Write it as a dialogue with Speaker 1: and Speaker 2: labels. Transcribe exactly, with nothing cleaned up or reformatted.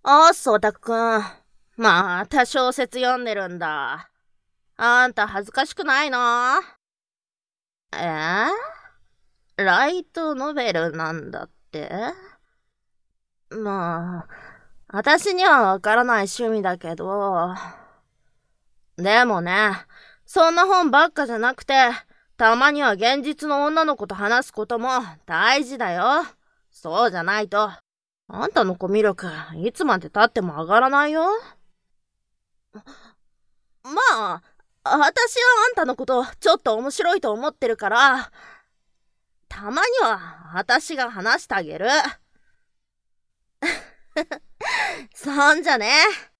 Speaker 1: あっ、そうたくん。また小説読んでるんだ。あんた恥ずかしくないの？えー、ライトノベルなんだって？まあ、私にはわからない趣味だけど。でもね、そんな本ばっかじゃなくて、たまには現実の女の子と話すことも大事だよ。そうじゃないと、あんたのコミュ力、いつまで経っても上がらないよ。まあ、私はあんたのことちょっと面白いと思ってるから、たまには私が話してあげる。そんじゃね。